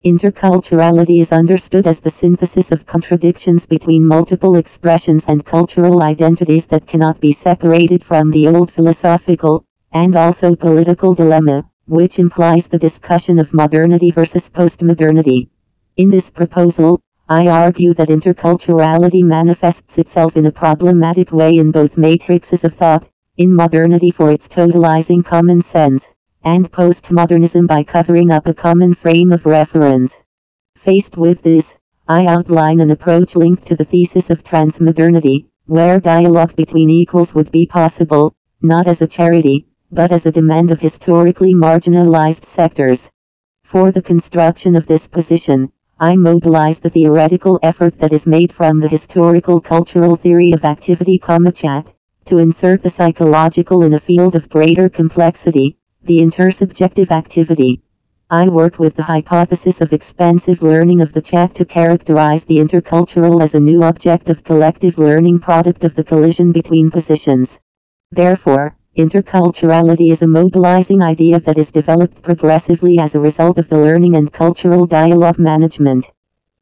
Interculturality is understood as the synthesis of contradictions between multiple expressions and cultural identities that cannot be separated from the old philosophical, and also political dilemma, which implies the discussion of modernity versus postmodernity. In this proposal, I argue that interculturality manifests itself in a problematic way in both matrices of thought, in modernity for its totalizing common sense, and postmodernism by covering up a common frame of reference. Faced with this, I outline an approach linked to the thesis of transmodernity, where dialogue between equals would be possible, not as a charity, but as a demand of historically marginalized sectors. For the construction of this position, I mobilize the theoretical effort that is made from the historical cultural theory of activity, chat, to insert the psychological in a field of greater complexity, the intersubjective activity. I work with the hypothesis of expansive learning of the chat to characterize the intercultural as a new object of collective learning, product of the collision between positions. Therefore, interculturality is a mobilizing idea that is developed progressively as a result of the learning and cultural dialogue management.